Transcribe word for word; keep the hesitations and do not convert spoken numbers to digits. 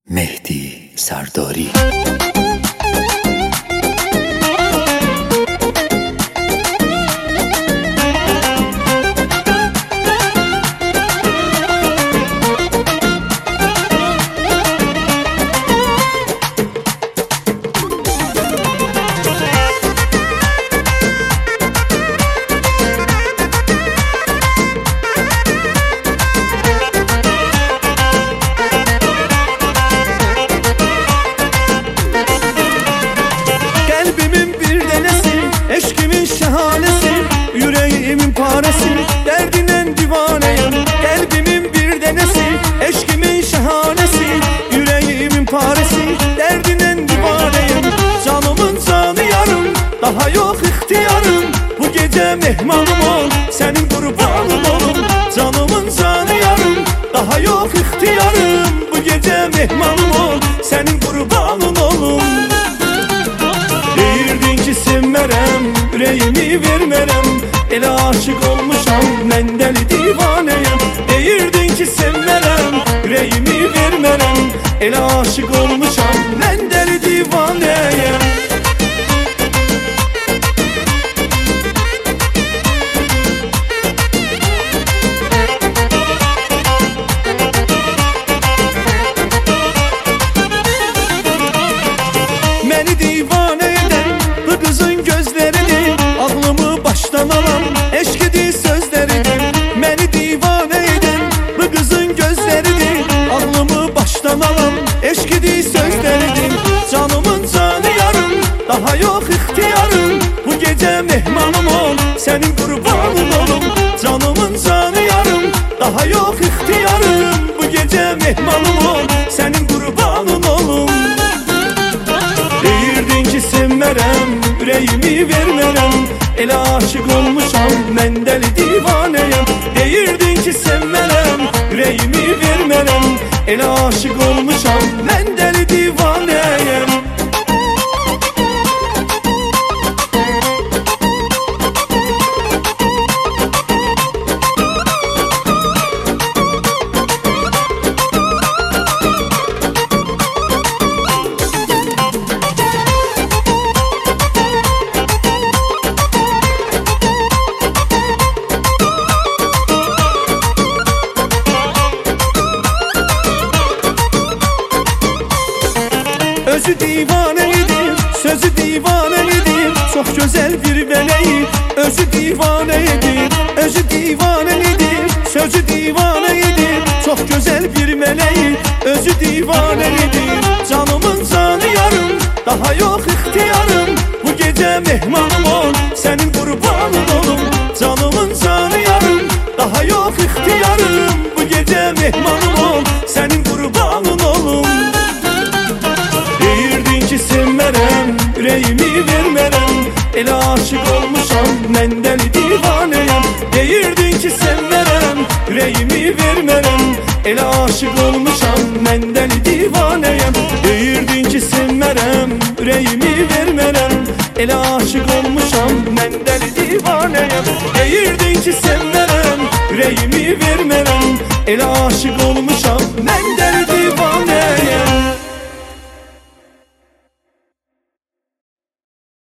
مهدی سرداری. Yüreğimin paresi, derdinen divaneyim. Kalbimin bir denesi, eşkimin şahanesi. Yüreğimin paresi, derdinen divaneyim. Canımın canı yarım, daha yok ihtiyarım. Bu gece mehmanım ol, senin kurbanın olum. Canımın canı yarım, daha yok ihtiyarım. Bu gece mehmanım ol, senin kurbanın olum. Deyirdin ki sevmerem, yüreğimi vermerem. Ele aşık olmuşam, mən deli divaneyim. Deyirdin ki sevmerem, yüreğimi vermerem. Ele aşık olmuşam, mən deli divaneyim. Məni divane eden bu kızın gözlerini, aklımı baştan alan eşkidi sözlerini. Məni divane eden bu kızın gözlerini, aklımı baştan alan eşkidi sözlerini. Canımın canı yarım, daha yok ihtiyarım. Bu gece mehmanım ol, senin kurbanın olum. Canımın canı yarım, daha yok ihtiyarım. Bu gece mehmanım ol, senin kurbanın olum. Deyirdin ki sevmerem, yüreğimi vermerem. Ele aşık olmuşam, mən deli divaneyim. Deyirdin ki sevmerem, yüreğimi vermerem. Ele aşık olmuşam, mən deli divaneyim. Özü divane idi, sözü divane idi. Çok güzel bir meleği, özü divane idi. Özü divane idi, sözü divane idi. Çok güzel bir meleği, özü divane idi. Canımın canı yarım, daha yok ihtiyarım. Bu gece mehmanım ol, senin kurbanın olum. Canımın canı yarım, daha yok ihtiyarım. Bu gece mehmanım ol, senin kurbanın olum. Deyirdin ki sevmerem, yüreğimi vermerem. Ele aşık olmuşam, mən deli divaneyim. Deyirdin ki sevmerem, yüreğimi vermerem. Ele aşık olmuşam, mən deli divaneyim. Deyirdin ki sevmerem, yüreğimi vermerem. Ele aşık olmuşam, mən deli divaneyim. Deyirdin ki sevmerem, yüreğimi vermerem. Ele aşık olmuşam.